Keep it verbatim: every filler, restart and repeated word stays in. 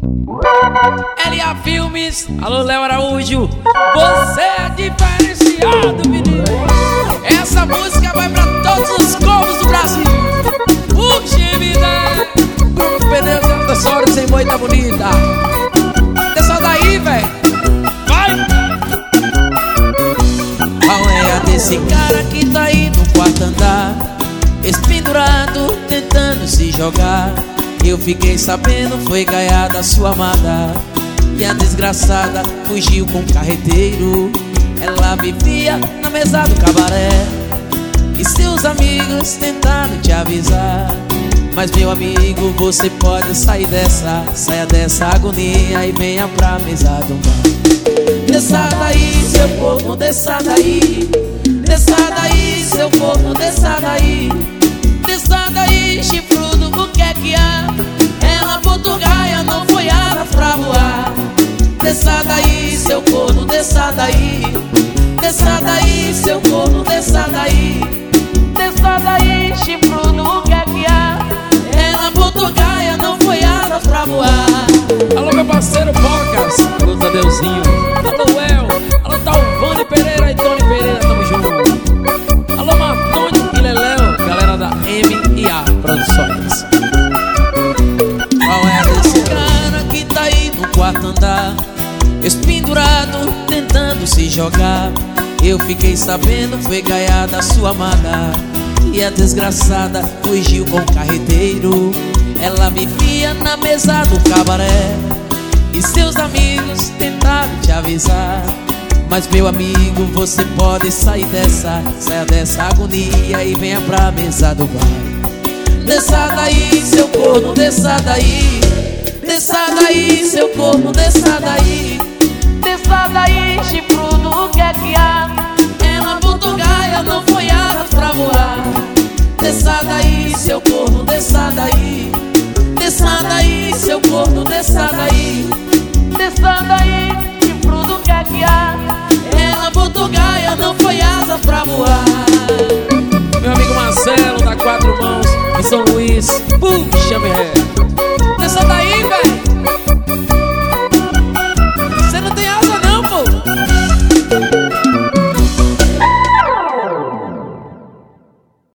L A Filmes, alô Léo Araújo, você é diferenciado, menino. Essa música vai pra todos os povos do Brasil. Puxa vida, Bruno Pereira, da Sora sem boi tá bonita. Desce daí, véi, vai. Qual é a desse cara que tá aí no quarto andar, espendurado, tentando se jogar? Eu fiquei sabendo, foi gaiada sua amada, e a desgraçada fugiu com o carreteiro. Ela vivia na mesa do cabaré, e seus amigos tentaram te avisar. Mas meu amigo, você pode sair dessa, saia dessa agonia e venha pra mesa do bar. Desça daí, seu corpo, desça daí. Desça daí, seu corpo, desça daí. Desça daí, chifrudo, o que é que há? Ela botou gaia, não foi asa pra voar. Desça daí, seu corno, desça daí. Desça daí, seu corno, desça daí. Desça daí, chifrudo, o que é que há? Ela botou gaia, não foi asa pra voar. Alô, meu parceiro Bocas, alô Tadeuzinho, alô El, alô Talvani Pereira e Tony Pereira, tamo junto. Alô Martoni e Leléo, galera da M e A Produções. Qual é desse cara que tá aí no quarto andar, espendurado, tentando se jogar? Eu fiquei sabendo, foi gaiada sua amada, e a desgraçada fugiu com o carreteiro. Ela vivia na mesa do cabaré, e seus amigos tentaram te avisar. Mas meu amigo, você pode sair dessa, saia dessa agonia e venha pra mesa do bar. Desça daí, seu corno, desça daí. Desça daí, seu corno, desça daí. Desça daí, chifrudo, o que é que há? Ela botou gaia, não foi asas pra voar. Desça daí, seu corno, desça daí. Desça daí, seu corno, desça daí. Desça daí, chifrudo, o que é que há? Ela botou gaia, não foi asas pra voar. Meu amigo Marcelo, da Quatro Mãos, em São Luís, puxa, meu ré.